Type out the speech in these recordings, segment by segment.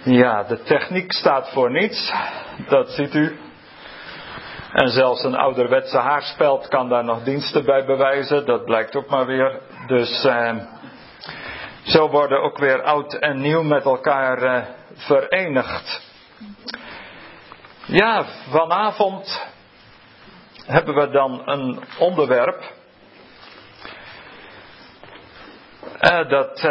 Ja, de techniek staat voor niets. Dat ziet u. En zelfs een ouderwetse haarspeld kan daar nog diensten bij bewijzen. Dat blijkt ook maar weer. Dus zo worden ook weer oud en nieuw met elkaar verenigd. Ja, vanavond hebben we dan een onderwerp dat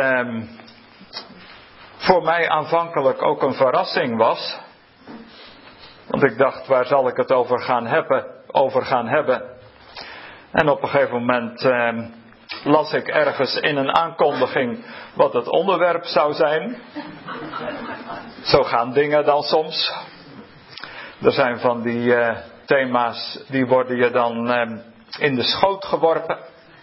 voor mij aanvankelijk ook een verrassing was. Want ik dacht, waar zal ik het over gaan hebben? En op een gegeven moment las ik ergens in een aankondiging wat het onderwerp zou zijn. Zo gaan dingen dan soms. Er zijn van die thema's, die worden je dan in de schoot geworpen.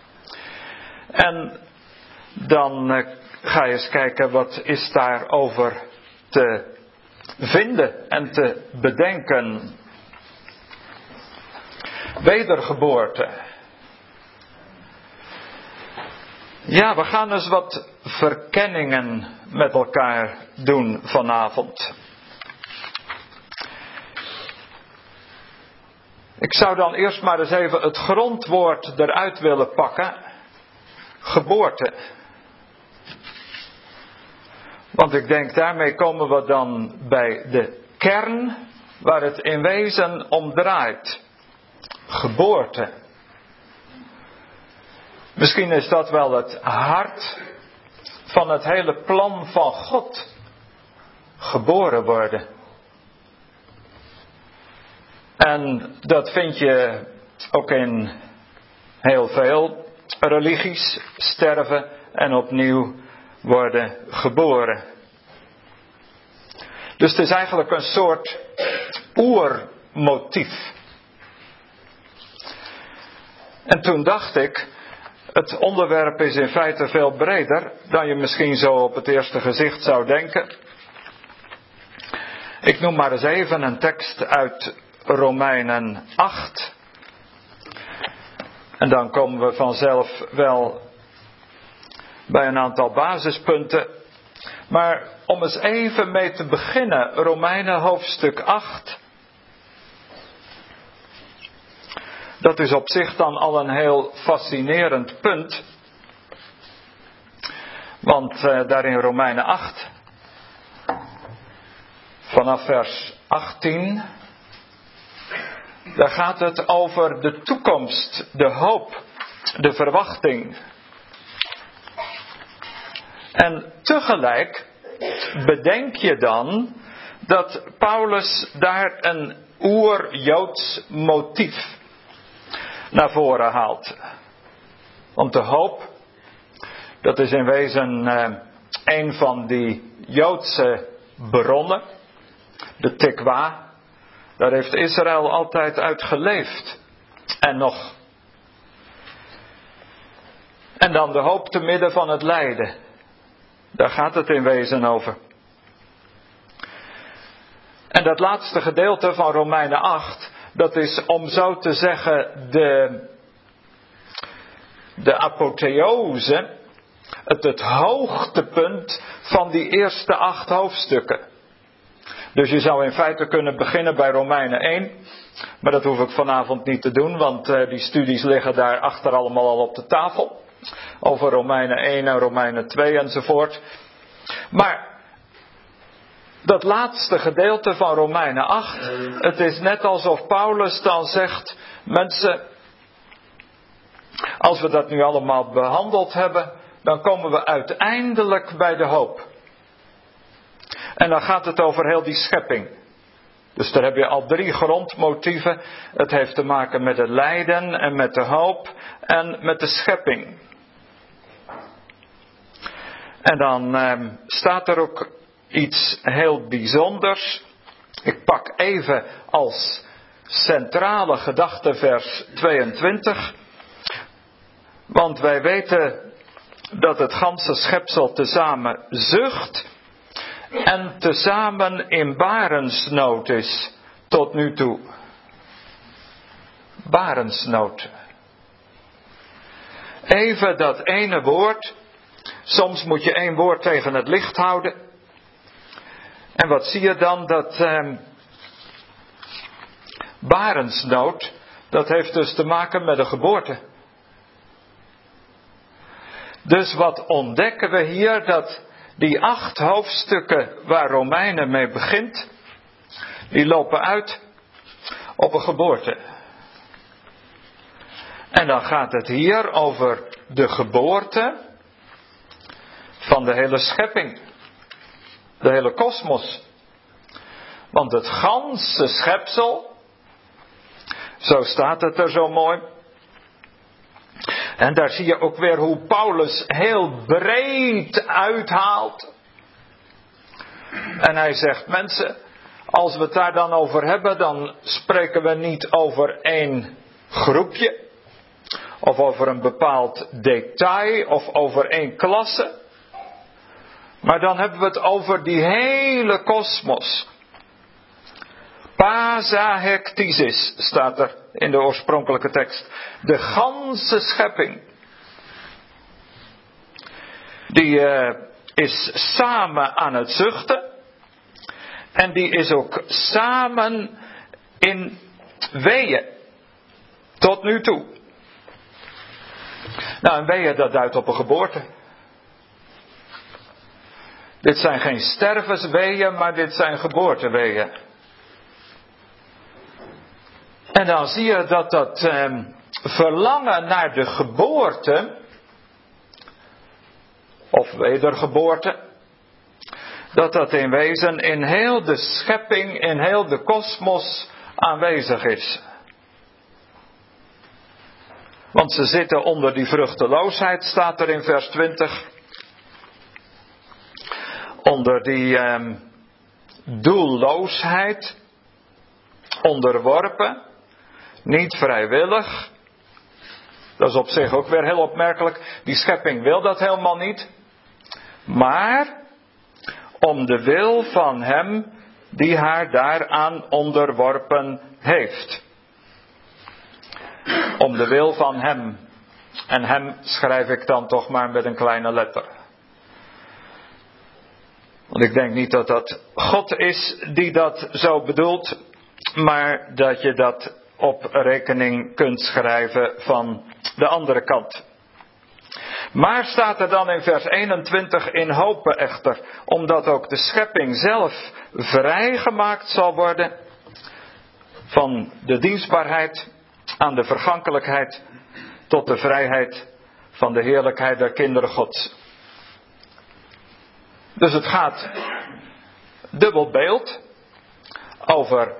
En dan ga je eens kijken, wat is daarover te vinden en te bedenken. Wedergeboorte. Ja, we gaan eens wat verkenningen met elkaar doen vanavond. Ik zou dan eerst maar eens even het grondwoord eruit willen pakken. Geboorte. Want ik denk, daarmee komen we dan bij de kern waar het in wezen om draait. Geboorte. Misschien is dat wel het hart van het hele plan van God. Geboren worden. En dat vind je ook in heel veel religies. Sterven en opnieuw worden geboren. Dus het is eigenlijk een soort oermotief. En toen dacht ik, het onderwerp is in feite veel breder dan je misschien zo op het eerste gezicht zou denken. Ik noem maar eens even een tekst uit Romeinen 8. En dan komen we vanzelf wel bij een aantal basispunten. Maar om eens even mee te beginnen, Romeinen hoofdstuk 8. Dat is op zich dan al een heel fascinerend punt. Want daar in Romeinen 8, vanaf vers 18, daar gaat het over de toekomst, de hoop, de verwachting. En tegelijk bedenk je dan dat Paulus daar een oer-Joods motief naar voren haalt. Want de hoop, dat is in wezen een van die Joodse bronnen, de tikwa. Daar heeft Israël altijd uit geleefd. En nog. En dan de hoop te midden van het lijden. Daar gaat het in wezen over. En dat laatste gedeelte van Romeinen 8, dat is om zo te zeggen de apotheose, het hoogtepunt van die eerste 8 hoofdstukken. Dus je zou in feite kunnen beginnen bij Romeinen 1. Maar dat hoef ik vanavond niet te doen, want die studies liggen daar achter allemaal al op de tafel. Over Romeinen 1 en Romeinen 2 enzovoort. Maar dat laatste gedeelte van Romeinen 8, het is net alsof Paulus dan zegt, mensen, als we dat nu allemaal behandeld hebben, dan komen we uiteindelijk bij de hoop. En dan gaat het over heel die schepping. Dus daar heb je al 3 grondmotieven. Het heeft te maken met het lijden en met de hoop en met de schepping. En dan staat er ook iets heel bijzonders. Ik pak even als centrale gedachte vers 22. Want wij weten dat het ganse schepsel tezamen zucht en tezamen in barensnood is tot nu toe. Barensnood. Even dat ene woord. Soms moet je 1 woord tegen het licht houden. En wat zie je dan? Dat barensnood, dat heeft dus te maken met de geboorte. Dus wat ontdekken we hier? Dat die 8 hoofdstukken waar Romeinen mee begint, die lopen uit op een geboorte. En dan gaat het hier over de geboorte van de hele schepping. De hele kosmos. Want het ganse schepsel, zo staat het er zo mooi. En daar zie je ook weer hoe Paulus heel breed uithaalt. En hij zegt, mensen, als we het daar dan over hebben, dan spreken we niet over één groepje. Of over een bepaald detail, of over één klasse. Maar dan hebben we het over die hele kosmos. Pasahektisis staat er in de oorspronkelijke tekst. De ganse schepping. Die is samen aan het zuchten. En die is ook samen in weeën. Tot nu toe. Nou, een weeën dat duidt op een geboorte. Dit zijn geen stervensweeën, maar dit zijn geboorteweeën. En dan zie je dat verlangen naar de geboorte, of wedergeboorte, dat in wezen in heel de schepping, in heel de kosmos aanwezig is. Want ze zitten onder die vruchteloosheid, staat er in vers 20. Onder die doelloosheid, onderworpen, niet vrijwillig. Dat is op zich ook weer heel opmerkelijk. Die schepping wil dat helemaal niet. Maar om de wil van hem die haar daaraan onderworpen heeft. Om de wil van hem. En hem schrijf ik dan toch maar met een kleine letter. Want ik denk niet dat dat God is die dat zo bedoelt. Maar dat je dat op rekening kunt schrijven van de andere kant. Maar staat er dan in vers 21 in hopen echter. Omdat ook de schepping zelf vrijgemaakt zal worden. Van de dienstbaarheid aan de vergankelijkheid. Tot de vrijheid van de heerlijkheid der kinderen Gods. Dus het gaat dubbel beeld over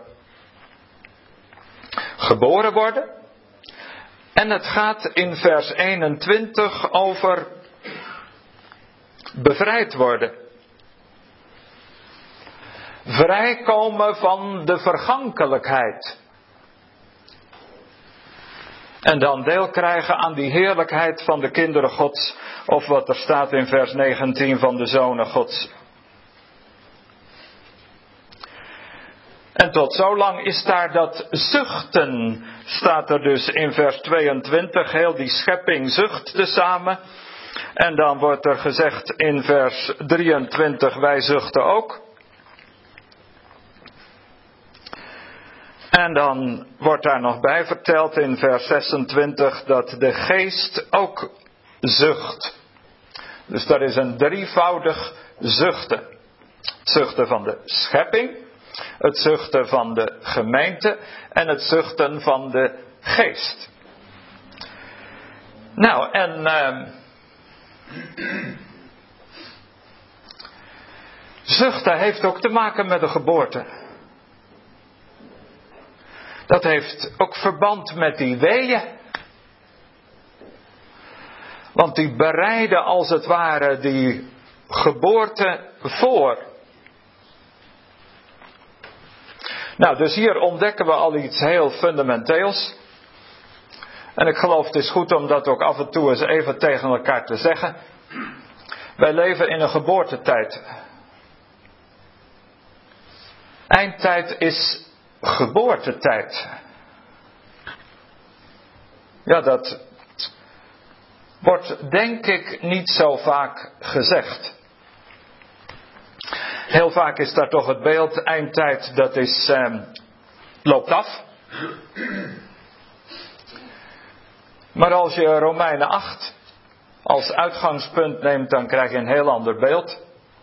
geboren worden. En het gaat in vers 21 over bevrijd worden. Vrijkomen van de vergankelijkheid. En dan deel krijgen aan die heerlijkheid van de kinderen Gods. Of wat er staat in vers 19 van de zonen Gods. En tot zolang is daar dat zuchten, staat er dus in vers 22, heel die schepping zucht tezamen. En dan wordt er gezegd in vers 23, wij zuchten ook. En dan wordt daar nog bij verteld in vers 26 dat de geest ook zucht. Dus dat is een drievoudig zuchten. Het zuchten van de schepping, het zuchten van de gemeente en het zuchten van de geest. Nou, en zuchten heeft ook te maken met de geboorte. Dat heeft ook verband met die weeën. Want die bereiden als het ware die geboorte voor. Nou, dus hier ontdekken we al iets heel fundamenteels. En ik geloof het is goed om dat ook af en toe eens even tegen elkaar te zeggen. Wij leven in een geboortetijd. Eindtijd is geboortetijd. Ja, dat wordt denk ik niet zo vaak gezegd. Heel vaak is daar toch het beeld, eindtijd, dat loopt af. Maar als je Romeinen 8 als uitgangspunt neemt, dan krijg je een heel ander beeld.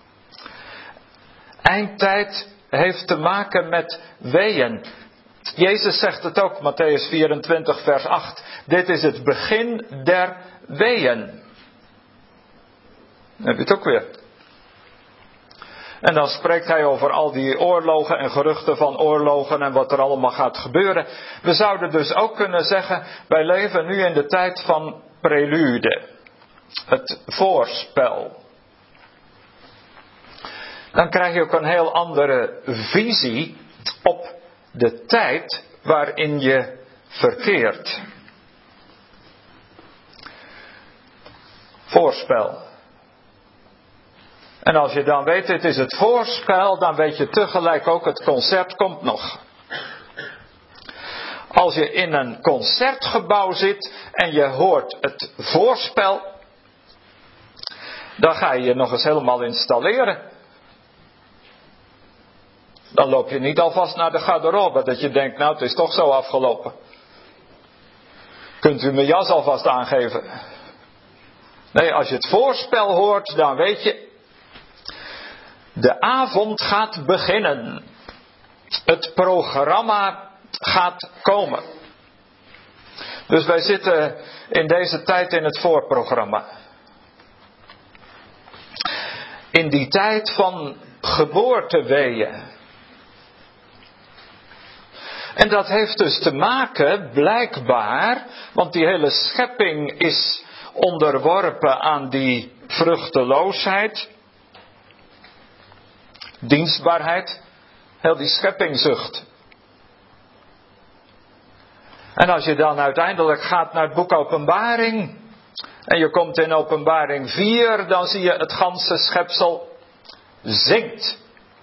Eindtijd heeft te maken met weeën. Jezus zegt het ook, Mattheüs 24 vers 8. Dit is het begin der weeën. Dan heb je het ook weer. En dan spreekt hij over al die oorlogen en geruchten van oorlogen en wat er allemaal gaat gebeuren. We zouden dus ook kunnen zeggen, wij leven nu in de tijd van prelude. Het voorspel. Dan krijg je ook een heel andere visie op de tijd waarin je verkeert. Voorspel. En als je dan weet, het is het voorspel, dan weet je tegelijk ook, het concert komt nog. Als je in een concertgebouw zit en je hoort het voorspel, dan ga je je nog eens helemaal installeren. Dan loop je niet alvast naar de garderobe, dat je denkt, nou het is toch zo afgelopen. Kunt u mijn jas alvast aangeven? Nee, als je het voorspel hoort, dan weet je, de avond gaat beginnen. Het programma gaat komen. Dus wij zitten in deze tijd in het voorprogramma. In die tijd van geboorteweeën. En dat heeft dus te maken, blijkbaar, want die hele schepping is onderworpen aan die vruchteloosheid, dienstbaarheid, heel die scheppingzucht. En als je dan uiteindelijk gaat naar het boek Openbaring, en je komt in Openbaring 4, dan zie je het ganse schepsel zingt.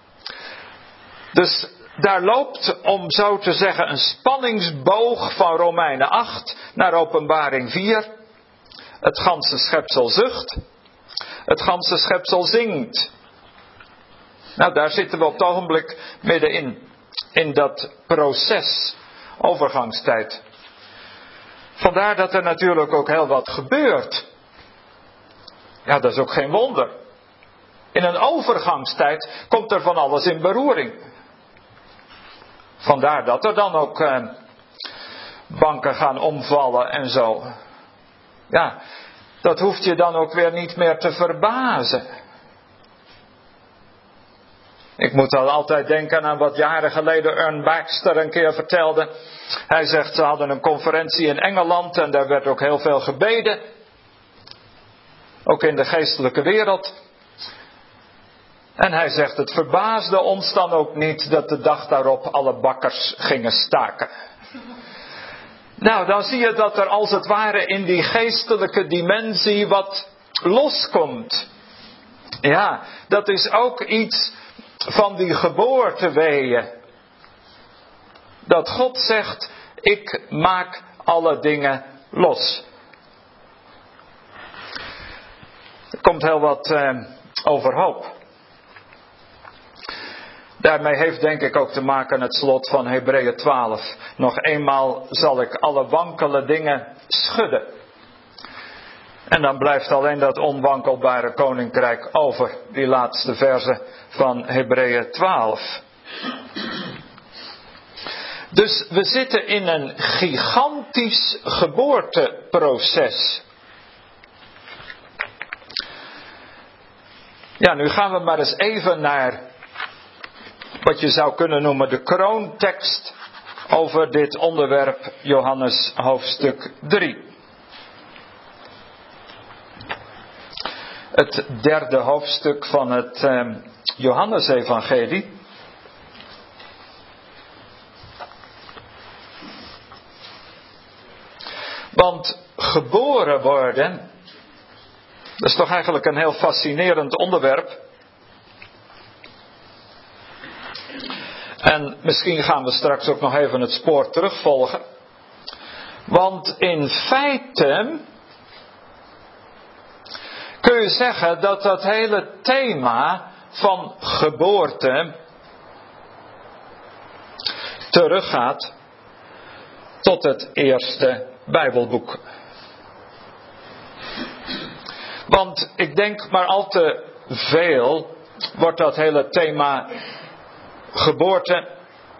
Dus daar loopt, om zo te zeggen, een spanningsboog van Romeinen 8 naar Openbaring 4. Het ganse schepsel zucht. Het ganse schepsel zingt. Nou, daar zitten we op het ogenblik middenin. In dat proces. Overgangstijd. Vandaar dat er natuurlijk ook heel wat gebeurt. Ja, dat is ook geen wonder. In een overgangstijd komt er van alles in beroering. Vandaar dat er dan ook banken gaan omvallen en zo. Ja, dat hoeft je dan ook weer niet meer te verbazen. Ik moet dan altijd denken aan wat jaren geleden Ern Baxter een keer vertelde. Hij zegt, ze hadden een conferentie in Engeland en daar werd ook heel veel gebeden. Ook in de geestelijke wereld. En hij zegt, het verbaasde ons dan ook niet dat de dag daarop alle bakkers gingen staken. Nou, dan zie je dat er als het ware in die geestelijke dimensie wat loskomt. Ja, dat is ook iets van die geboorteweeën. Dat God zegt, ik maak alle dingen los. Er komt heel wat overhoop. Daarmee heeft denk ik ook te maken het slot van Hebreeën 12. Nog eenmaal zal ik alle wankele dingen schudden. En dan blijft alleen dat onwankelbare koninkrijk over. Die laatste verse van Hebreeën 12. Dus we zitten in een gigantisch geboorteproces. Ja, nu gaan we maar eens even naar wat je zou kunnen noemen de kroontekst over dit onderwerp, Johannes hoofdstuk 3. Het derde hoofdstuk van het Johannesevangelie. Want geboren worden, dat is toch eigenlijk een heel fascinerend onderwerp. En misschien gaan we straks ook nog even het spoor terugvolgen. Want in feite kun je zeggen dat dat hele thema van geboorte teruggaat tot het eerste Bijbelboek. Want ik denk maar al te veel wordt dat hele thema geboorte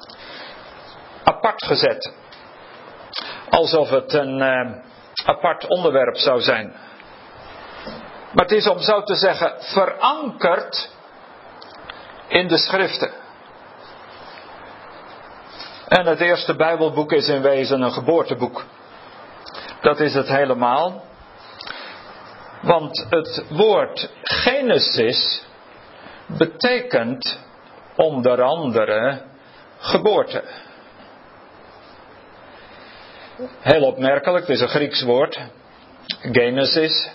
apart gezet. Alsof het een apart onderwerp zou zijn. Maar het is om zo te zeggen verankerd in de schriften. En het eerste Bijbelboek is in wezen een geboorteboek. Dat is het helemaal. Want het woord Genesis betekent onder andere geboorte. Heel opmerkelijk, het is een Grieks woord. Genesis.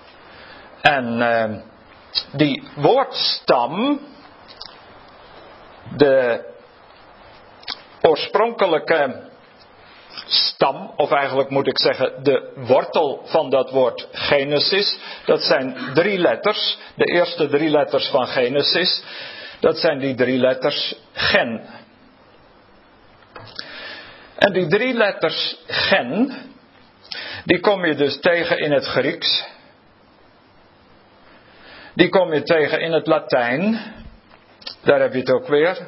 En die woordstam, de oorspronkelijke stam, of eigenlijk moet ik zeggen de wortel van dat woord Genesis, dat zijn 3 letters. De eerste 3 letters van Genesis, dat zijn die 3 letters Gen. En die 3 letters Gen, die kom je dus tegen in het Grieks. Die kom je tegen in het Latijn. Daar heb je het ook weer.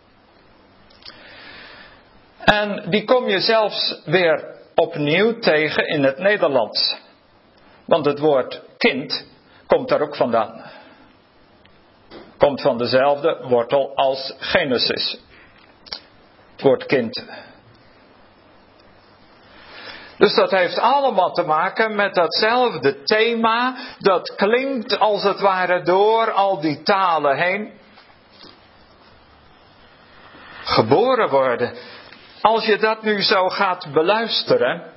En die kom je zelfs weer opnieuw tegen in het Nederlands. Want het woord kind komt daar ook vandaan. Komt van dezelfde wortel als Genesis. Het woord kind. Dus dat heeft allemaal te maken met datzelfde thema. Dat klinkt als het ware door al die talen heen. Geboren worden. Als je dat nu zo gaat beluisteren.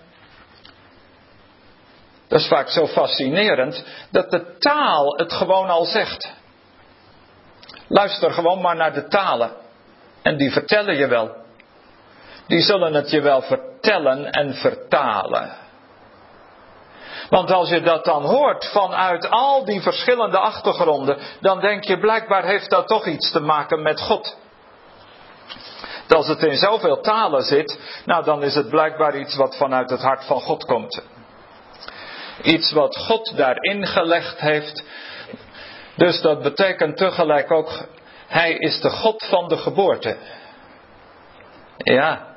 Dat is vaak zo fascinerend. Dat de taal het gewoon al zegt. Luister gewoon maar naar de talen. En die vertellen je wel. Die zullen het je wel vertellen en vertalen. Want als je dat dan hoort vanuit al die verschillende achtergronden, dan denk je blijkbaar heeft dat toch iets te maken met God. Als het in zoveel talen zit, nou dan is het blijkbaar iets wat vanuit het hart van God komt. Iets wat God daarin gelegd heeft. Dus dat betekent tegelijk ook, Hij is de God van de geboorte. Ja.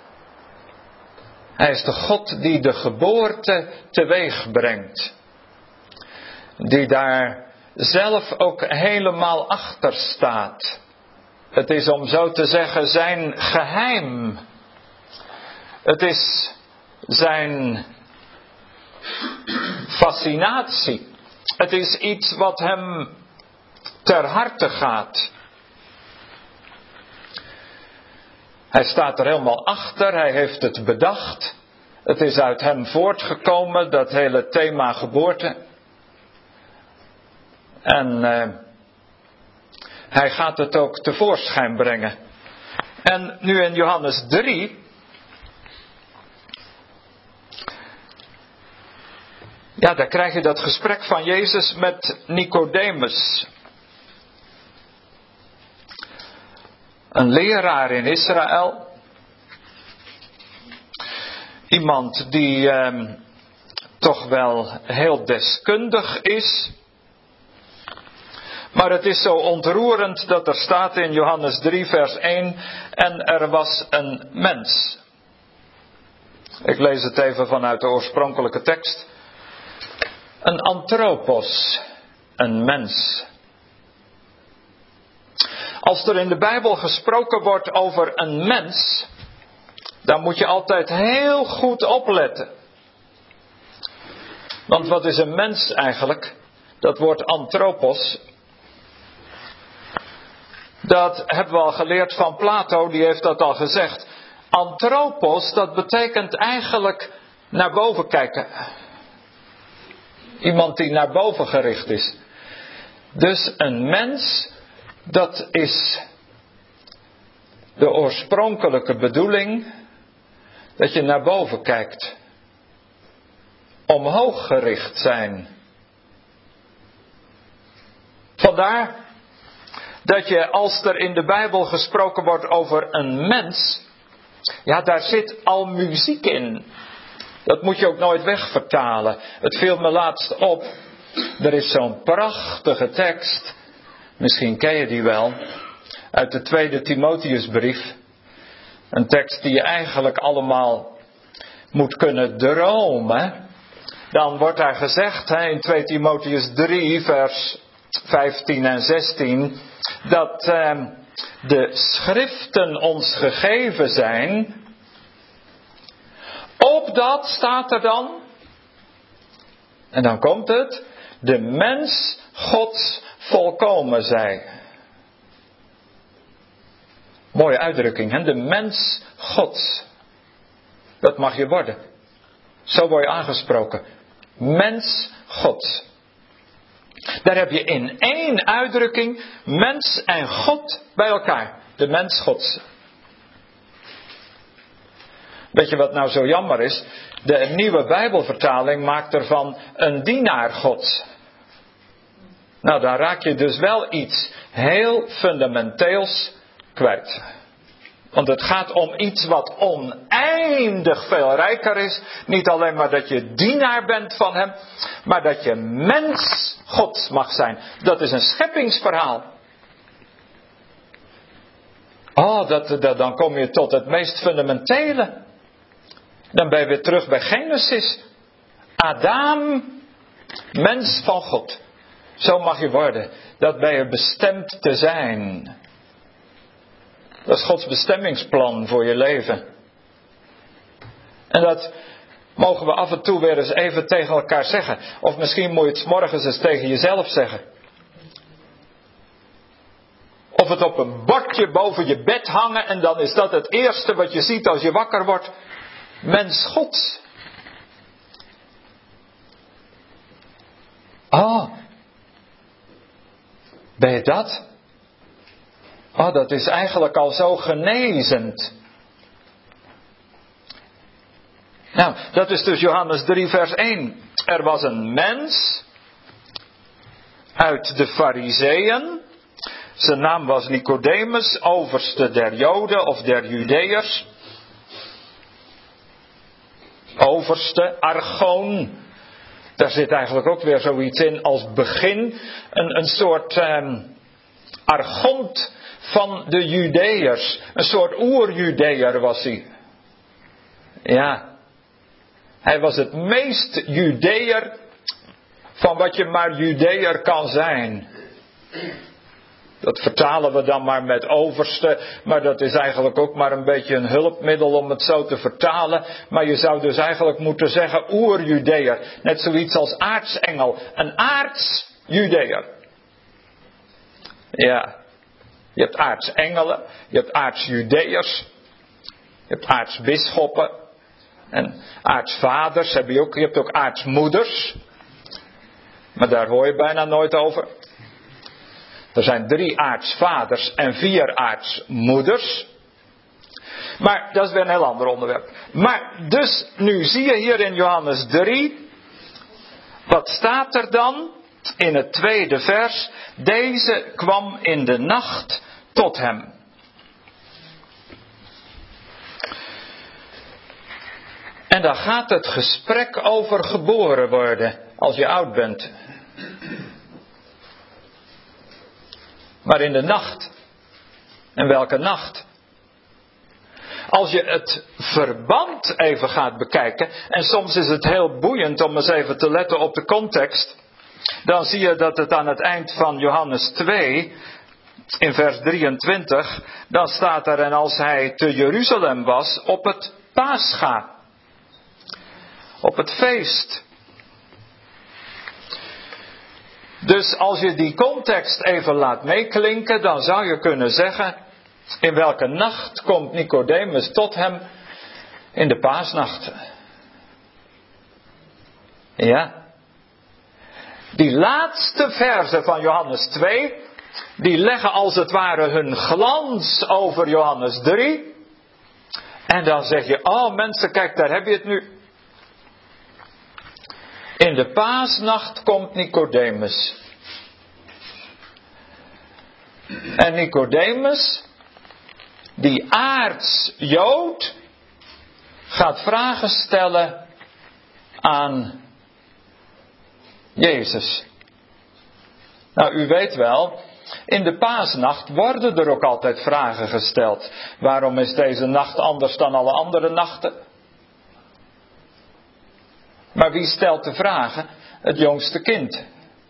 Hij is de God die de geboorte teweeg brengt. Die daar zelf ook helemaal achter staat. Het is om zo te zeggen zijn geheim. Het is zijn fascinatie. Het is iets wat hem ter harte gaat. Hij staat er helemaal achter, hij heeft het bedacht. Het is uit hem voortgekomen, dat hele thema geboorte. En hij gaat het ook tevoorschijn brengen. En nu in Johannes 3. Ja, daar krijg je dat gesprek van Jezus met Nicodemus. Een leraar in Israël. Iemand die toch wel heel deskundig is. Maar het is zo ontroerend dat er staat in Johannes 3 vers 1. En er was een mens. Ik lees het even vanuit de oorspronkelijke tekst. Een anthropos. Een mens. Als er in de Bijbel gesproken wordt over een mens, dan moet je altijd heel goed opletten. Want wat is een mens eigenlijk? Dat woord anthropos, dat hebben we al geleerd van Plato, die heeft dat al gezegd. Anthropos, dat betekent eigenlijk naar boven kijken. Iemand die naar boven gericht is. Dus een mens, dat is de oorspronkelijke bedoeling, dat je naar boven kijkt. Omhoog gericht zijn. Vandaar dat je, als er in de Bijbel gesproken wordt over een mens, ja, daar zit al muziek in. Dat moet je ook nooit wegvertalen. Het viel me laatst op. Er is zo'n prachtige tekst. Misschien ken je die wel. Uit de 2e Timotheusbrief. Een tekst die je eigenlijk allemaal moet kunnen dromen. Dan wordt daar gezegd in 2 Timotheus 3 vers 15 en 16. Dat de schriften ons gegeven zijn. Opdat, staat er dan. En dan komt het. De mens Gods volkomen zij. Mooie uitdrukking, hè? De mens Gods. Dat mag je worden. Zo word je aangesproken. Mens Gods. Daar heb je in één uitdrukking mens en God bij elkaar. De mens Gods. Weet je wat nou zo jammer is? De nieuwe Bijbelvertaling maakt ervan een dienaar Gods. Nou, dan raak je dus wel iets heel fundamenteels kwijt. Want het gaat om iets wat oneindig veel rijker is. Niet alleen maar dat je dienaar bent van hem, maar dat je mens Gods mag zijn. Dat is een scheppingsverhaal. Dan kom je tot het meest fundamentele. Dan ben je weer terug bij Genesis. Adam, mens van God. Zo mag je worden. Dat ben je bestemd te zijn. Dat is Gods bestemmingsplan voor je leven. En dat mogen we af en toe weer eens even tegen elkaar zeggen. Of misschien moet je het 's morgens eens tegen jezelf zeggen. Of het op een bordje boven je bed hangen en dan is dat het eerste wat je ziet als je wakker wordt. Mens Gods. Ben je dat? Dat is eigenlijk al zo genezend. Nou, dat is dus Johannes 3 vers 1. Er was een mens uit de Farizeeën. Zijn naam was Nicodemus, overste der Joden of der Judeërs. Overste, argoon. Daar zit eigenlijk ook weer zoiets in als begin. Een soort argont van de Judeërs. Een soort oer-Judeër was hij. Ja. Hij was het meest Judeër van wat je maar Judeër kan zijn. Dat vertalen we dan maar met overste, maar dat is eigenlijk ook maar een beetje een hulpmiddel om het zo te vertalen. Maar je zou dus eigenlijk moeten zeggen oer-Judeër. Net zoiets als aartsengel. Een aarts-Judeër. Ja. Je hebt aartsengelen, je hebt aarts-Judeërs, je hebt aartsbisschoppen en aartsvaders. Je hebt ook aartsmoeders. Maar daar hoor je bijna nooit over. Er zijn 3 aartsvaders en 4 aartsmoeders. Maar dat is weer een heel ander onderwerp. Maar dus nu zie je hier in Johannes 3. Wat staat er dan? In het 2e vers. Deze kwam in de nacht tot hem. En dan gaat het gesprek over geboren worden. Als je oud bent. Maar in de nacht. En welke nacht? Als je het verband even gaat bekijken. En soms is het heel boeiend om eens even te letten op de context. Dan zie je dat het aan het eind van Johannes 2. In vers 23. Dan staat er: en als hij te Jeruzalem was op het Pascha. Op het feest. Dus als je die context even laat meeklinken, dan zou je kunnen zeggen: in welke nacht komt Nicodemus tot hem? In de paasnacht. Ja. Die laatste verzen van Johannes 2, die leggen als het ware hun glans over Johannes 3. En dan zeg je: oh mensen, kijk, daar heb je het nu. In de paasnacht komt Nicodemus. En Nicodemus, die aards Jood, gaat vragen stellen aan Jezus. Nou, u weet wel, in de paasnacht worden er ook altijd vragen gesteld. Waarom is deze nacht anders dan alle andere nachten? Maar wie stelt de vragen? Het jongste kind.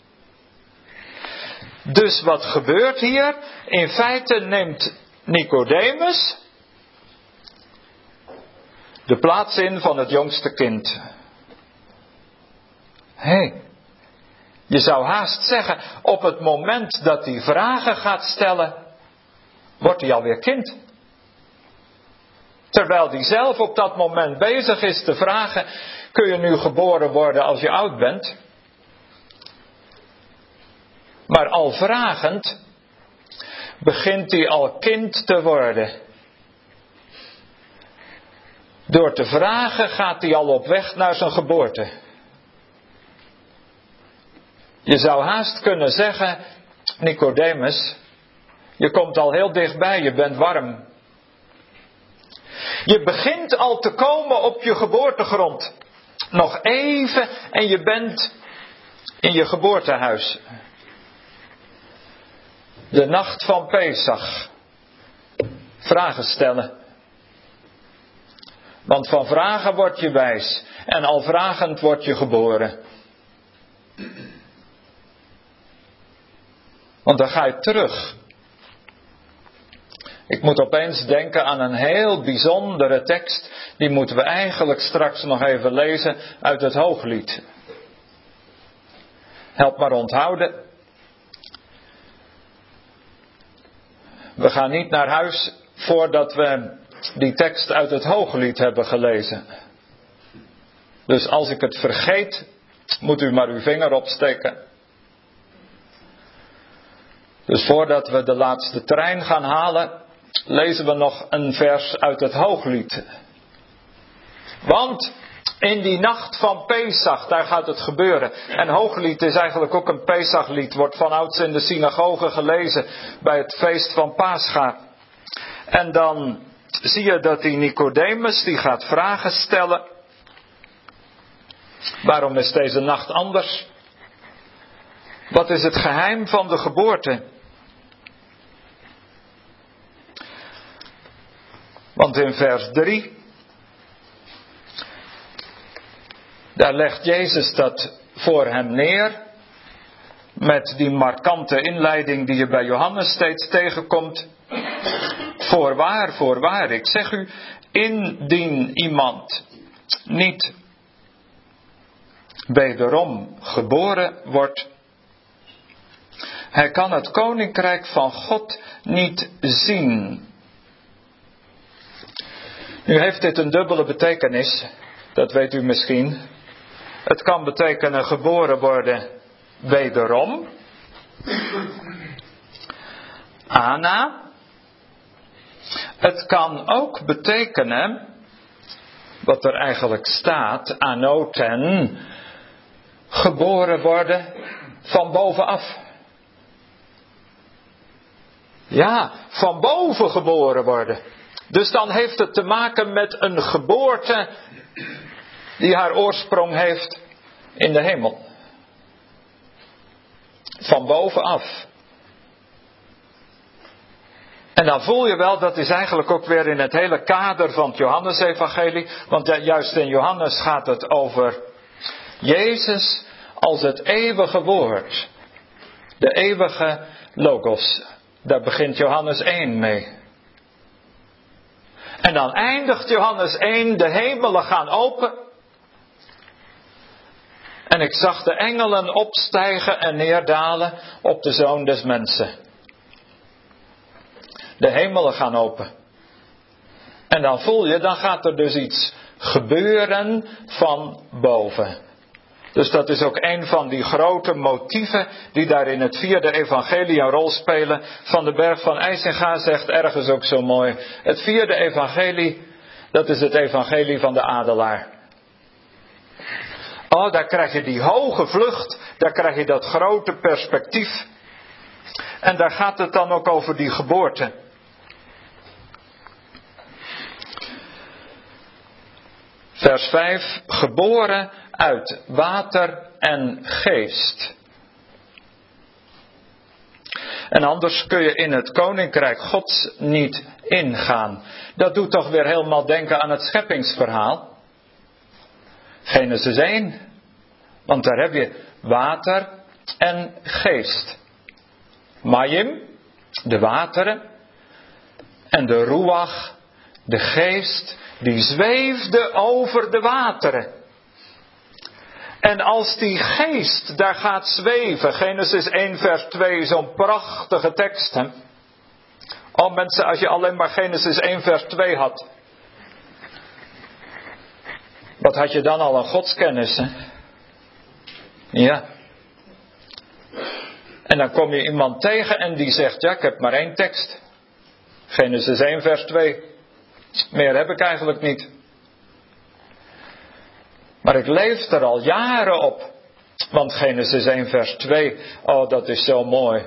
Dus wat gebeurt hier? In feite neemt Nicodemus de plaats in van het jongste kind. Je zou haast zeggen, op het moment dat hij vragen gaat stellen, wordt hij alweer kind. Terwijl hij zelf op dat moment bezig is te vragen, kun je nu geboren worden als je oud bent? Maar al vragend, begint hij al kind te worden. Door te vragen gaat hij al op weg naar zijn geboorte. Je zou haast kunnen zeggen, Nicodemus, je komt al heel dichtbij, je bent warm. Je begint al te komen op je geboortegrond. Nog even en je bent in je geboortehuis. De nacht van Pesach. Vragen stellen. Want van vragen word je wijs. En al vragend word je geboren. Want dan ga je terug. Ik moet opeens denken aan een heel bijzondere tekst. Die moeten we eigenlijk straks nog even lezen uit het Hooglied. Help maar onthouden. We gaan niet naar huis voordat we die tekst uit het Hooglied hebben gelezen. Dus als ik het vergeet, moet u maar uw vinger opsteken. Dus voordat we de laatste trein gaan halen, lezen we nog een vers uit het Hooglied. Want in die nacht van Pesach, daar gaat het gebeuren. En Hooglied is eigenlijk ook een Pesachlied. Wordt vanouds in de synagoge gelezen bij het feest van Pascha. En dan zie je dat die Nicodemus, die gaat vragen stellen. Waarom is deze nacht anders? Wat is het geheim van de geboorte? Want in vers 3, daar legt Jezus dat voor hem neer, met die markante inleiding die je bij Johannes steeds tegenkomt. Voorwaar, voorwaar, ik zeg u, indien iemand niet wederom geboren wordt, hij kan het koninkrijk van God niet zien. Nu heeft dit een dubbele betekenis, dat weet u misschien. Het kan betekenen geboren worden wederom. Ana. Het kan ook betekenen, wat er eigenlijk staat, anoten, geboren worden van bovenaf. Ja, van boven geboren worden. Dus dan heeft het te maken met een geboorte die haar oorsprong heeft in de hemel. Van bovenaf. En dan voel je wel, dat is eigenlijk ook weer in het hele kader van het Johannesevangelie. Want juist in Johannes gaat het over Jezus als het eeuwige woord. De eeuwige logos. Daar begint Johannes 1 mee. En dan eindigt Johannes 1, de hemelen gaan open. En ik zag de engelen opstijgen en neerdalen op de Zoon des Mensen. De hemelen gaan open. En dan voel je, dan gaat er dus iets gebeuren van boven. Dus dat is ook een van die grote motieven die daar in het 4e evangelie een rol spelen. Van de Berg van IJsinga zegt ergens ook zo mooi. Het 4e evangelie, dat is het evangelie van de adelaar. Oh, daar krijg je die hoge vlucht, daar krijg je dat grote perspectief. En daar gaat het dan ook over die geboorte. Vers 5. Geboren uit water en geest. En anders kun je in het koninkrijk Gods niet ingaan. Dat doet toch weer helemaal denken aan het scheppingsverhaal. Genesis 1. Want daar heb je water en geest. Mayim, de wateren. En de ruach, de geest, die zweefde over de wateren. En als die geest daar gaat zweven, Genesis 1 vers 2, zo'n prachtige tekst. Hè? Oh mensen, als je alleen maar Genesis 1 vers 2 had. Wat had je dan al aan godskennis? Hè? Ja. En dan kom je iemand tegen en die zegt, ja, ik heb maar één tekst. Genesis 1 vers 2. Meer heb ik eigenlijk niet. Maar ik leef er al jaren op. Want Genesis 1 vers 2, oh dat is zo mooi.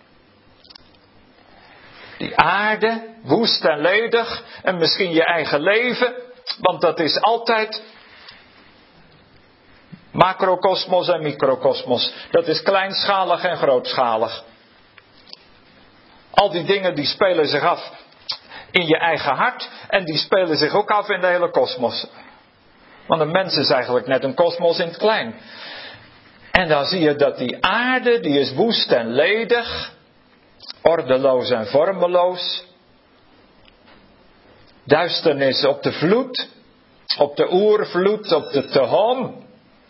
Die aarde, woest en ledig, en misschien je eigen leven, want dat is altijd macrokosmos en microkosmos. Dat is kleinschalig en grootschalig. Al die dingen die spelen zich af in je eigen hart en die spelen zich ook af in de hele kosmos. Want een mens is eigenlijk net een kosmos in het klein. En dan zie je dat die aarde, die is woest en ledig, ordeloos en vormeloos. Duisternis op de vloed, op de oervloed, op de Tehom.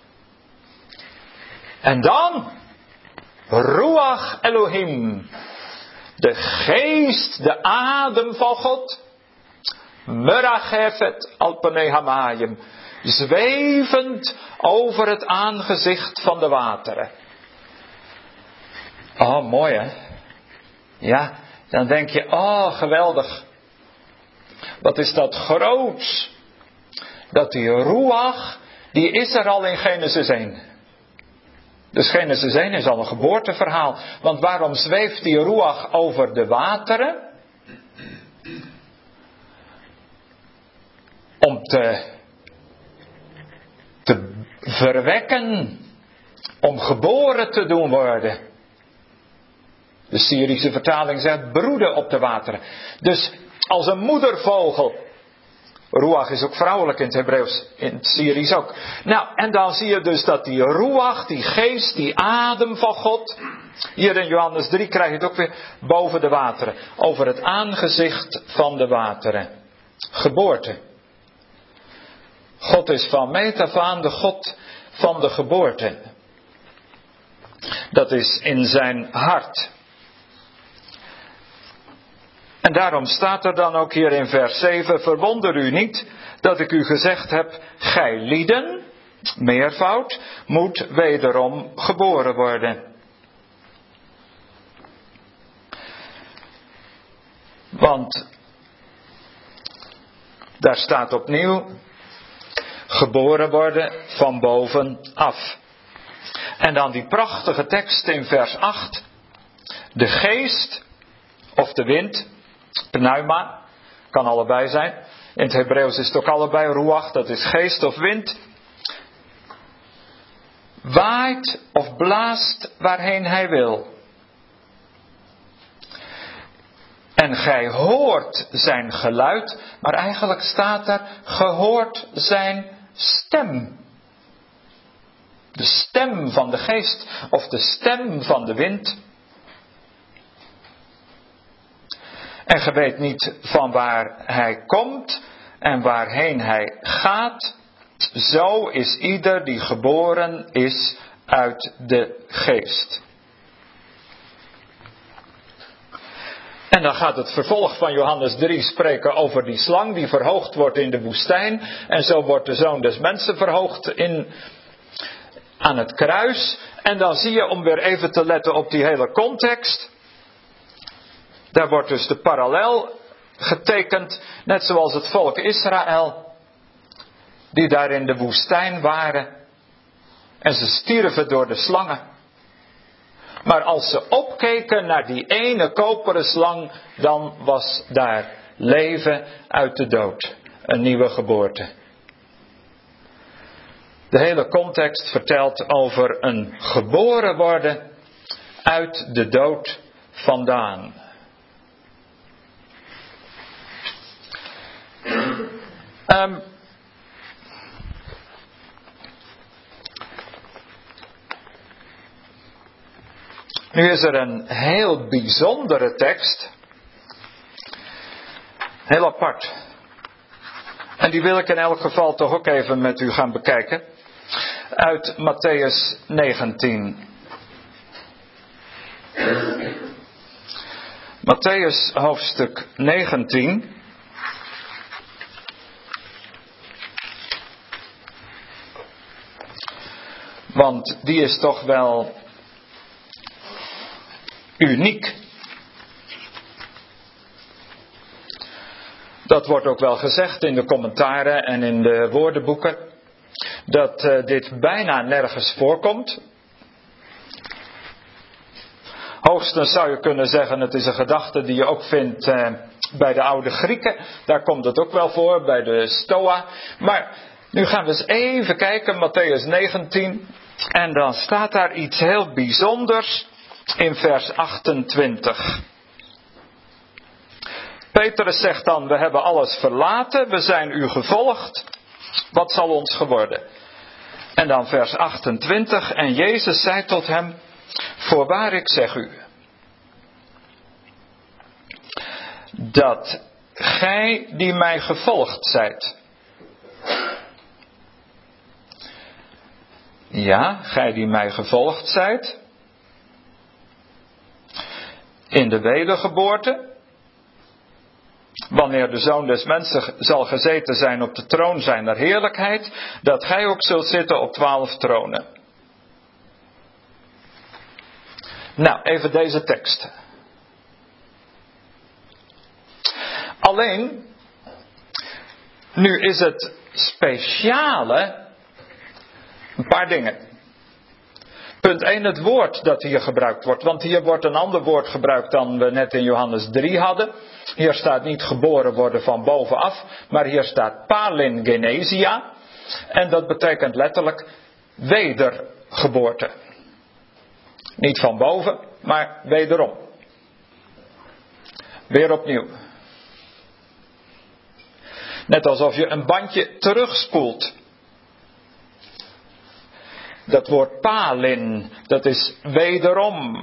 En dan, Ruach Elohim, de geest, de adem van God, Merachefet al Pnei Hamayim, zwevend over het aangezicht van de wateren. Oh, mooi hè? Ja, dan denk je, oh geweldig. Wat is dat groots. Dat die Ruach, die is er al in Genesis 1. Dus Genesis 1 is al een geboorteverhaal. Want waarom zweeft die Ruach over de wateren? Om te verwekken. Om geboren te doen worden. De Syrische vertaling zegt broeden op de wateren. Dus als een moedervogel. Ruach is ook vrouwelijk in het Hebreeuws, in het Syrisch ook. Nou, en dan zie je dus dat die Ruach, die geest, die adem van God. Hier in Johannes 3 krijg je het ook weer boven de wateren. Over het aangezicht van de wateren. Geboorte. God is van meet af aan de God van de geboorte. Dat is in zijn hart. En daarom staat er dan ook hier in vers 7, verwonder u niet dat ik u gezegd heb, gij lieden, meervoud, moet wederom geboren worden. Want daar staat opnieuw, geboren worden van bovenaf. En dan die prachtige tekst in vers 8, de geest of de wind, pneuma, kan allebei zijn. In het Hebreeuws is het ook allebei ruach, dat is geest of wind. Waait of blaast waarheen hij wil. En gij hoort zijn geluid, maar eigenlijk staat er, gehoord zijn stem. De stem van de geest of de stem van de wind. En ge weet niet van waar hij komt en waarheen hij gaat. Zo is ieder die geboren is uit de geest. En dan gaat het vervolg van Johannes 3 spreken over die slang die verhoogd wordt in de woestijn. En zo wordt de Zoon des Mensen verhoogd aan het kruis. En dan zie je, om weer even te letten op die hele context. Daar wordt dus de parallel getekend, net zoals het volk Israël, die daar in de woestijn waren. En ze stierven door de slangen. Maar als ze opkeken naar die ene koperen slang, dan was daar leven uit de dood. Een nieuwe geboorte. De hele context vertelt over een geboren worden uit de dood vandaan. Nu is er een heel bijzondere tekst. Heel apart. En die wil ik in elk geval toch ook even met u gaan bekijken. Uit Mattheüs 19. Mattheüs hoofdstuk 19. Want die is toch wel uniek. Dat wordt ook wel gezegd in de commentaren en in de woordenboeken. Dat dit bijna nergens voorkomt. Hoogstens zou je kunnen zeggen, het is een gedachte die je ook vindt bij de oude Grieken. Daar komt het ook wel voor, bij de Stoa. Maar nu gaan we eens even kijken, Mattheüs 19. En dan staat daar iets heel bijzonders in vers 28. Petrus zegt dan, we hebben alles verlaten, we zijn u gevolgd. Wat zal ons geworden? En dan vers 28. En Jezus zei tot hem, voorwaar ik zeg u, dat gij die mij gevolgd zijt. Ja, gij die mij gevolgd zijt. In de wedergeboorte. Wanneer de Zoon des Mensen zal gezeten zijn op de troon zijner heerlijkheid, dat gij ook zult zitten op 12 tronen. Nou, even deze tekst. Alleen, nu is het speciale een paar dingen. Punt 1, het woord dat hier gebruikt wordt. Want hier wordt een ander woord gebruikt dan we net in Johannes 3 hadden. Hier staat niet geboren worden van bovenaf, maar hier staat palingenesia. En dat betekent letterlijk wedergeboorte. Niet van boven, maar wederom. Weer opnieuw. Net alsof je een bandje terugspoelt. Dat woord palin, dat is wederom.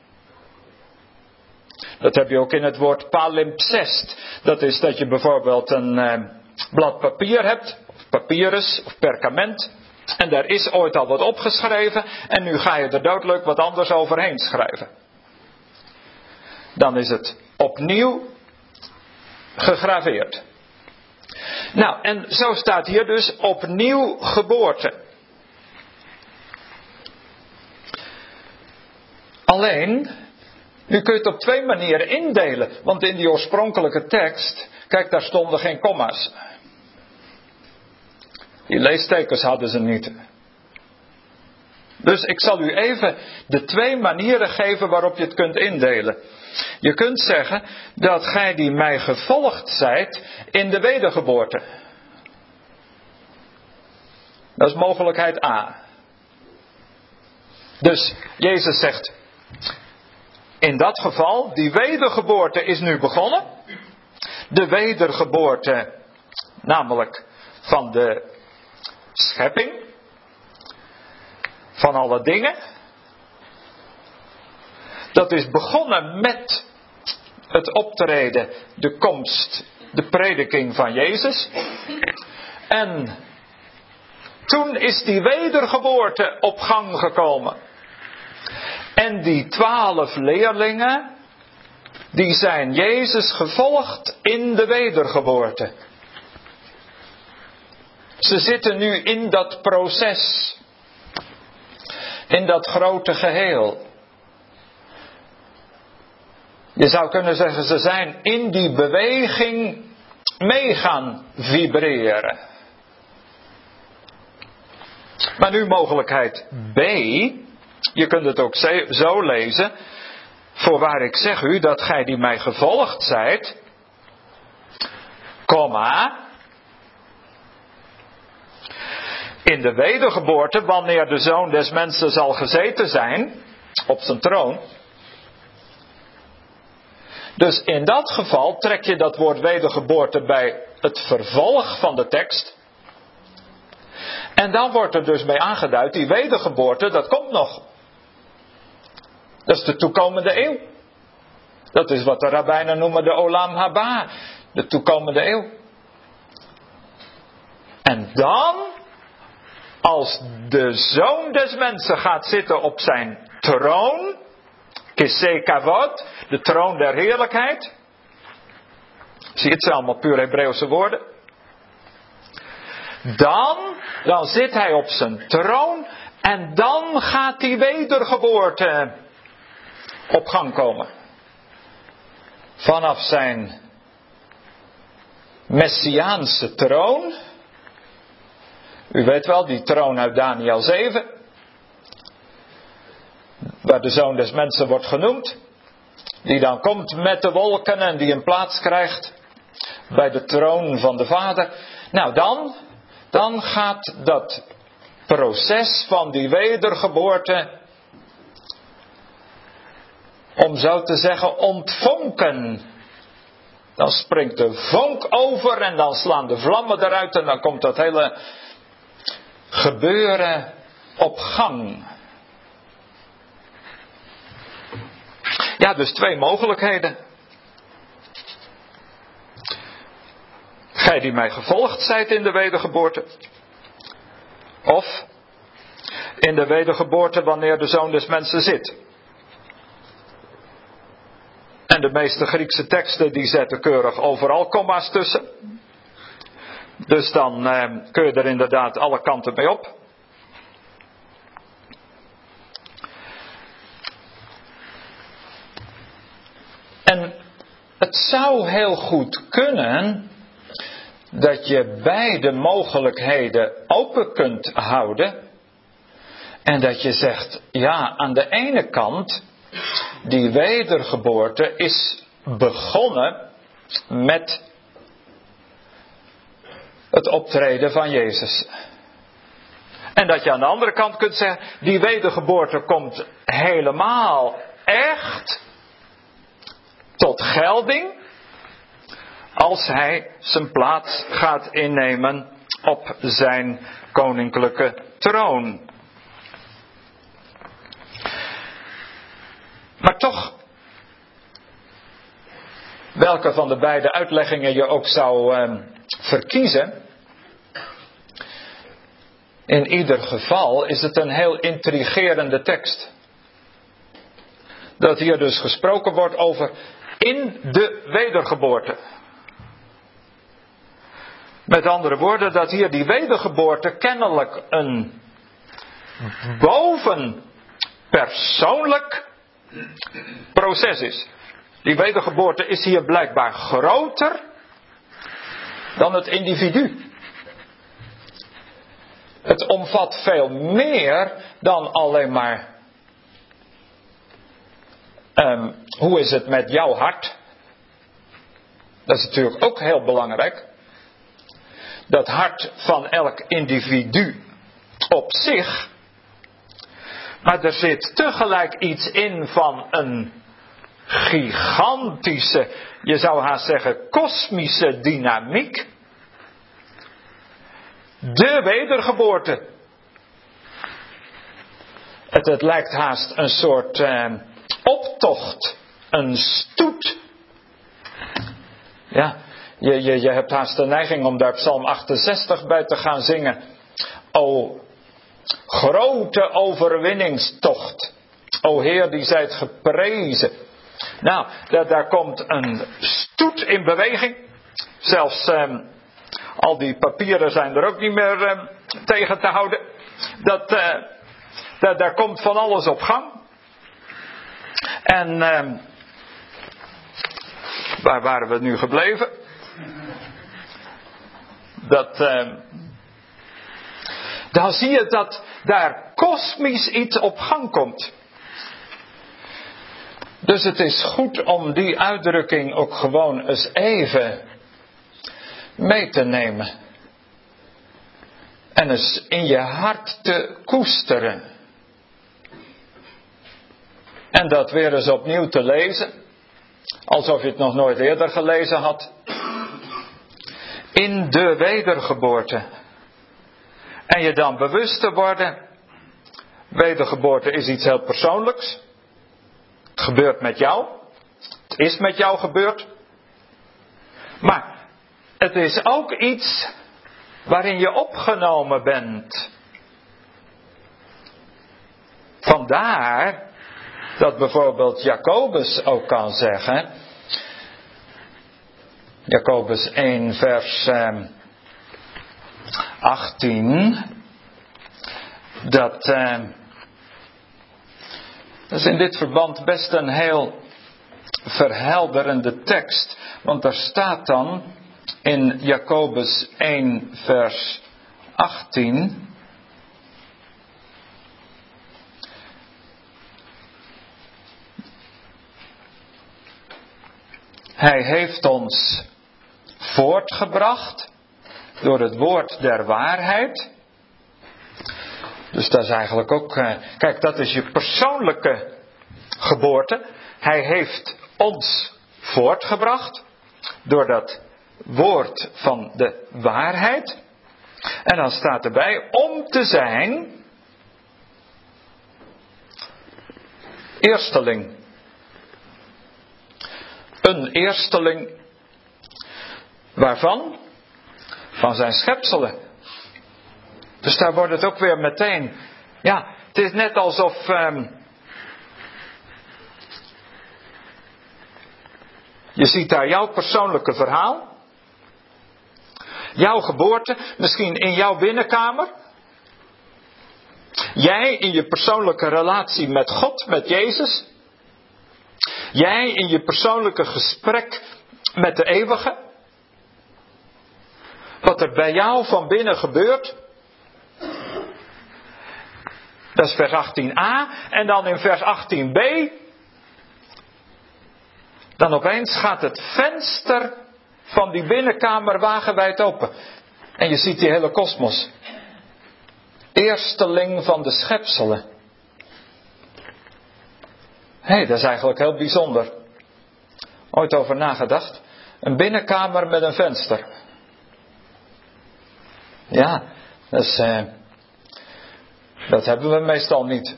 Dat heb je ook in het woord palimpsest. Dat is dat je bijvoorbeeld een blad papier hebt, of papyrus, of perkament. En daar is ooit al wat opgeschreven en nu ga je er doodleuk wat anders overheen schrijven. Dan is het opnieuw gegraveerd. Nou, en zo staat hier dus opnieuw geboorte. Alleen, nu kun je het op twee manieren indelen. Want in die oorspronkelijke tekst, kijk, daar stonden geen komma's. Die leestekens hadden ze niet. Dus ik zal u even de twee manieren geven waarop je het kunt indelen. Je kunt zeggen dat gij die mij gevolgd zijt in de wedergeboorte. Dat is mogelijkheid A. Dus Jezus zegt, in dat geval, die wedergeboorte is nu begonnen. De wedergeboorte, namelijk van de schepping. Van alle dingen. Dat is begonnen met het optreden, de komst, de prediking van Jezus. En toen is die wedergeboorte op gang gekomen. En die 12 leerlingen, die zijn Jezus gevolgd in de wedergeboorte. Ze zitten nu in dat proces. In dat grote geheel. Je zou kunnen zeggen, ze zijn in die beweging mee gaan vibreren. Maar nu mogelijkheid B. Je kunt het ook zo lezen. Voorwaar ik zeg u dat gij die mij gevolgd zijt, in de wedergeboorte, wanneer de Zoon des Mensen zal gezeten zijn op zijn troon. Dus in dat geval trek je dat woord wedergeboorte bij het vervolg van de tekst. En dan wordt er dus mee aangeduid, die wedergeboorte, dat komt nog. Dat is de toekomende eeuw. Dat is wat de rabbijnen noemen de Olam Haba, de toekomende eeuw. En dan, als de Zoon des Mensen gaat zitten op zijn troon, Kisei Kavod, de troon der heerlijkheid. Zie je, het zijn allemaal puur Hebreeuwse woorden. Dan zit hij op zijn troon en dan gaat die wedergeboorte op gang komen. Vanaf zijn messiaanse troon. U weet wel, die troon uit Daniel 7. Waar de Zoon des Mensen wordt genoemd. Die dan komt met de wolken en die een plaats krijgt bij de troon van de Vader. Nou dan gaat dat proces van die wedergeboorte, om zo te zeggen, ontvonken. Dan springt de vonk over en dan slaan de vlammen eruit en dan komt dat hele gebeuren op gang. Ja, dus twee mogelijkheden. Gij die mij gevolgd zijt in de wedergeboorte. Of in de wedergeboorte wanneer de Zoon des Mensen zit. En de meeste Griekse teksten die zetten keurig overal komma's tussen. Dus dan kun je er inderdaad alle kanten mee op. En het zou heel goed kunnen dat je beide mogelijkheden open kunt houden. En dat je zegt, ja, aan de ene kant, die wedergeboorte is begonnen met het optreden van Jezus. En dat je aan de andere kant kunt zeggen, die wedergeboorte komt helemaal echt tot gelding als hij zijn plaats gaat innemen op zijn koninklijke troon. Maar toch, welke van de beide uitleggingen je ook zou verkiezen, in ieder geval is het een heel intrigerende tekst. Dat hier dus gesproken wordt over in de wedergeboorte. Met andere woorden, dat hier die wedergeboorte kennelijk een bovenpersoonlijk proces is. Die wedergeboorte is hier blijkbaar groter dan het individu. Het omvat veel meer dan alleen maar hoe is het met jouw hart? Dat is natuurlijk ook heel belangrijk. Dat hart van elk individu op zich. Maar er zit tegelijk iets in van een gigantische, je zou haast zeggen kosmische dynamiek. De wedergeboorte. Het lijkt haast een soort optocht, een stoet. Ja, je hebt haast de neiging om daar Psalm 68 bij te gaan zingen. O grote overwinningstocht. O Heer, die zijt geprezen. Nou, daar komt een stoet in beweging. Zelfs al die papieren zijn er ook niet meer tegen te houden. Daar komt van alles op gang. En waar waren we nu gebleven? Dan zie je daar kosmisch iets op gang komt. Dus het is goed om die uitdrukking ook gewoon eens even mee te nemen. En eens in je hart te koesteren. En dat weer eens opnieuw te lezen. Alsof je het nog nooit eerder gelezen had. In de wedergeboorte. En je dan bewust te worden. Wedergeboorte is iets heel persoonlijks. Het gebeurt met jou. Het is met jou gebeurd. Maar het is ook iets waarin je opgenomen bent. Vandaar dat bijvoorbeeld Jacobus ook kan zeggen. Jacobus 1 vers 18. Dat is in dit verband best een heel verhelderende tekst. Want daar staat dan in Jacobus 1 vers 18. Hij heeft ons voortgebracht door het woord der waarheid. Dus dat is eigenlijk ook, kijk, dat is je persoonlijke geboorte. Hij heeft ons voortgebracht door dat woord van de waarheid. En dan staat erbij om te zijn eersteling. Een eersteling waarvan? Van zijn schepselen. Dus daar wordt het ook weer meteen. Ja, het is net alsof je ziet daar jouw persoonlijke verhaal. Jouw geboorte, misschien in jouw binnenkamer. Jij in je persoonlijke relatie met God, met Jezus. Jij in je persoonlijke gesprek met de eeuwige. Wat er bij jou van binnen gebeurt. Dat is vers 18a. En dan in vers 18b. Dan opeens gaat het venster van die binnenkamer wagenwijd open. En je ziet die hele kosmos. Eersteling van de schepselen. Hé, dat is eigenlijk heel bijzonder. Ooit over nagedacht. Een binnenkamer met een venster. Ja, dat hebben we meestal niet.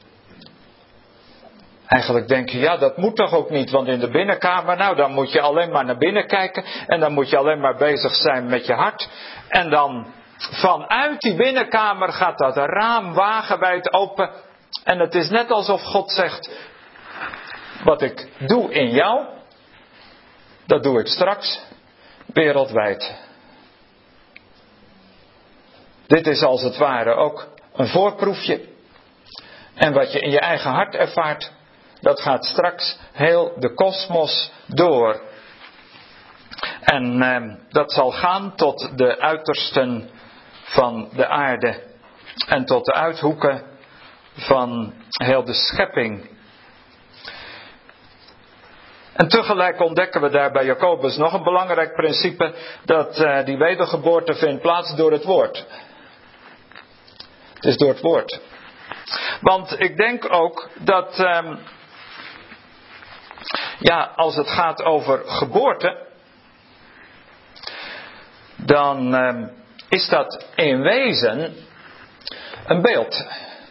Eigenlijk denk je, ja, dat moet toch ook niet. Want in de binnenkamer, nou, dan moet je alleen maar naar binnen kijken. En dan moet je alleen maar bezig zijn met je hart. En dan vanuit die binnenkamer gaat dat raam wagenwijd open. En het is net alsof God zegt, wat ik doe in jou, dat doe ik straks wereldwijd. Dit is als het ware ook een voorproefje. En wat je in je eigen hart ervaart, dat gaat straks heel de kosmos door. En dat zal gaan tot de uitersten van de aarde. En tot de uithoeken van heel de schepping. En tegelijk ontdekken we daar bij Jacobus nog een belangrijk principe. Dat die wedergeboorte vindt plaats door het woord. Het is door het woord. Want ik denk ook dat, als het gaat over geboorte, dan is dat in wezen een beeld.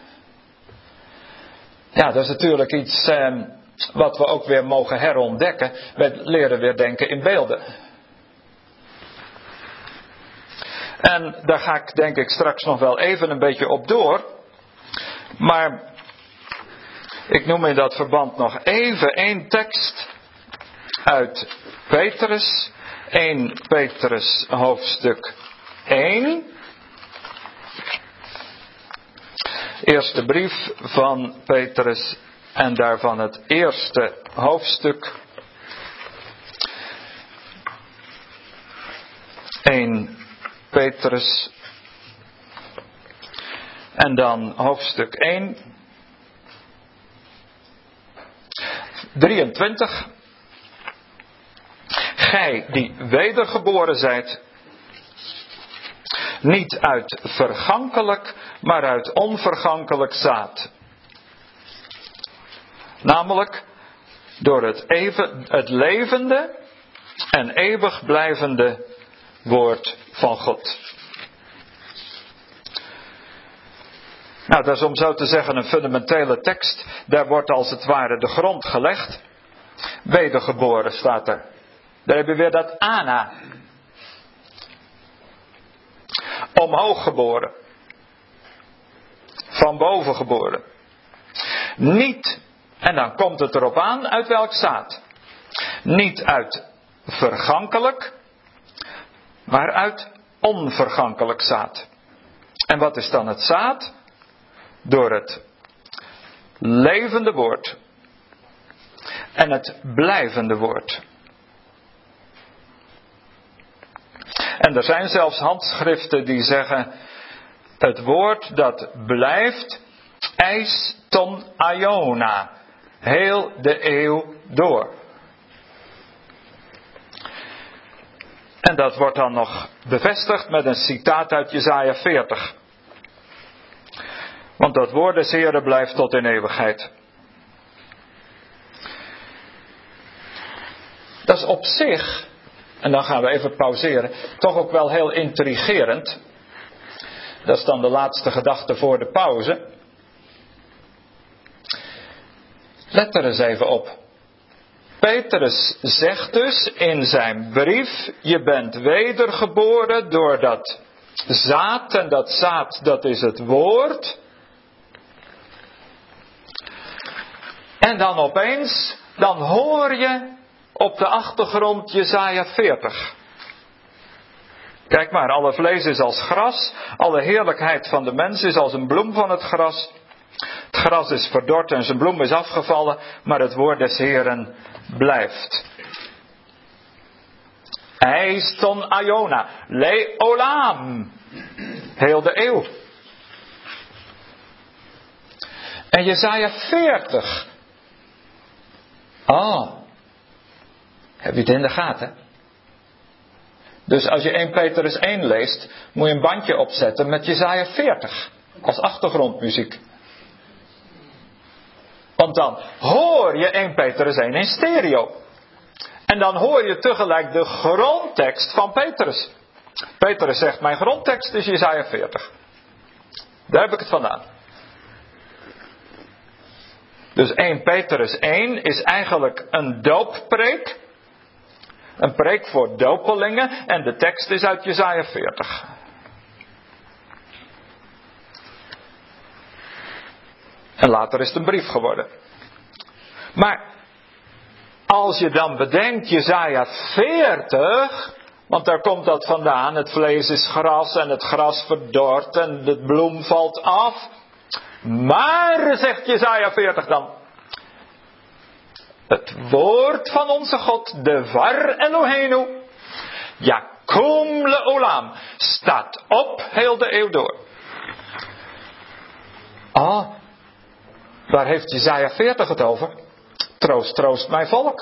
Ja, dat is natuurlijk iets wat we ook weer mogen herontdekken. We leren weer denken in beelden. En daar ga ik denk ik straks nog wel even een beetje op door. Maar ik noem in dat verband nog even één tekst uit Petrus. 1 Petrus hoofdstuk 1. Eerste brief van Petrus en daarvan het eerste hoofdstuk. 1 Petrus. En dan hoofdstuk 1. 23. Gij die wedergeboren zijt, niet uit vergankelijk, maar uit onvergankelijk zaad. Namelijk door het levende en eeuwig blijvende woord van God. Nou, dat is om zo te zeggen een fundamentele tekst. Daar wordt als het ware de grond gelegd. Wedergeboren staat er. Daar heb je weer dat ana. Omhoog geboren. Van boven geboren. Niet, en dan komt het erop aan, uit welk zaad? Niet uit vergankelijk, maar uit onvergankelijk zaad. En wat is dan het zaad? Door het levende woord en het blijvende woord. En er zijn zelfs handschriften die zeggen, het woord dat blijft, eis ton aiona, heel de eeuw door. En dat wordt dan nog bevestigd met een citaat uit Jesaja 40. Want dat woord des Heren blijft tot in eeuwigheid. Dat is op zich, en dan gaan we even pauzeren, toch ook wel heel intrigerend. Dat is dan de laatste gedachte voor de pauze. Let er eens even op. Petrus zegt dus in zijn brief, je bent wedergeboren door dat zaad, en dat zaad, dat is het woord. En dan opeens, dan hoor je op de achtergrond Jesaja 40. Kijk maar, alle vlees is als gras, alle heerlijkheid van de mens is als een bloem van het gras. Het gras is verdord en zijn bloem is afgevallen, maar het woord des Heren blijft. Eiston aiona, le olam, heel de eeuw. En Jesaja 40. Oh, heb je het in de gaten? Dus als je 1 Petrus 1 leest, moet je een bandje opzetten met Jesaja 40 als achtergrondmuziek. Want dan hoor je 1 Petrus 1 in stereo. En dan hoor je tegelijk de grondtekst van Petrus. Petrus zegt, mijn grondtekst is Jesaja 40. Daar heb ik het vandaan. Dus 1 Petrus 1 is eigenlijk een dooppreek. Een preek voor dopelingen. En de tekst is uit Jesaja 40. En later is het een brief geworden. Maar als je dan bedenkt Jesaja 40, want daar komt dat vandaan, het vlees is gras en het gras verdort en de bloem valt af. Maar, zegt Jesaja 40 dan, het woord van onze God, de Var Eloheinu, Yakum leolam, staat op heel de eeuw door. Ah, waar heeft Jesaja 40 het over? Troost, troost mijn volk.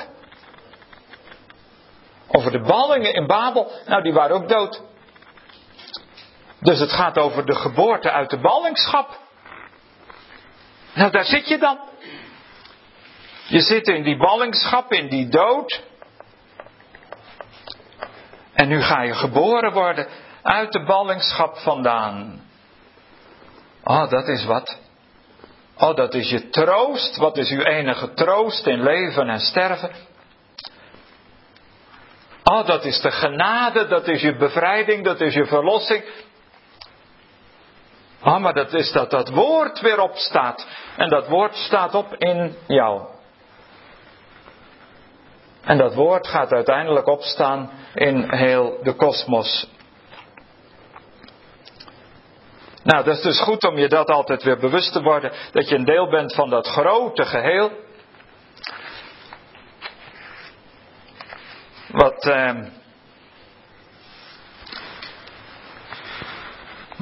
Over de ballingen in Babel, nou die waren ook dood. Dus het gaat over de geboorte uit de ballingschap. Nou daar zit je dan. Je zit in die ballingschap, in die dood. En nu ga je geboren worden uit de ballingschap vandaan. Oh, dat is wat. Oh, dat is je troost. Wat is uw enige troost in leven en sterven? Oh, dat is de genade, dat is je bevrijding, dat is je verlossing. Oh, maar dat is dat woord weer opstaat. En dat woord staat op in jou. En dat woord gaat uiteindelijk opstaan in heel de kosmos. Nou, dat is dus goed om je dat altijd weer bewust te worden. Dat je een deel bent van dat grote geheel.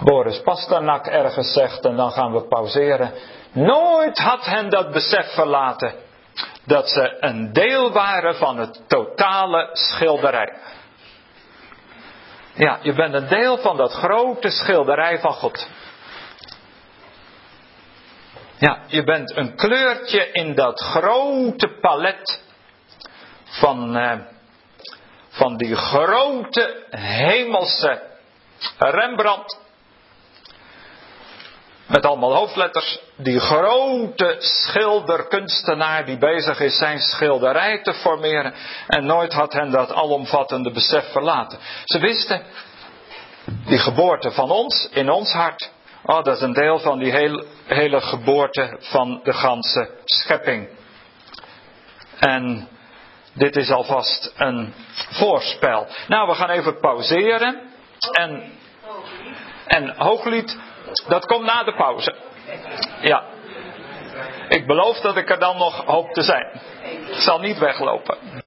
Boris Pasternak ergens zegt, en dan gaan we pauzeren. Nooit had hen dat besef verlaten dat ze een deel waren van het totale schilderij. Ja, je bent een deel van dat grote schilderij van God. Ja, je bent een kleurtje in dat grote palet van die grote hemelse Rembrandt. Met allemaal hoofdletters. Die grote schilderkunstenaar die bezig is zijn schilderij te formeren. En nooit had hen dat alomvattende besef verlaten. Ze wisten, die geboorte van ons, in ons hart. Oh, dat is een deel van die hele geboorte van de ganse schepping. En dit is alvast een voorspel. Nou, we gaan even pauzeren. En Hooglied, dat komt na de pauze. Ja. Ik beloof dat ik er dan nog hoop te zijn. Ik zal niet weglopen.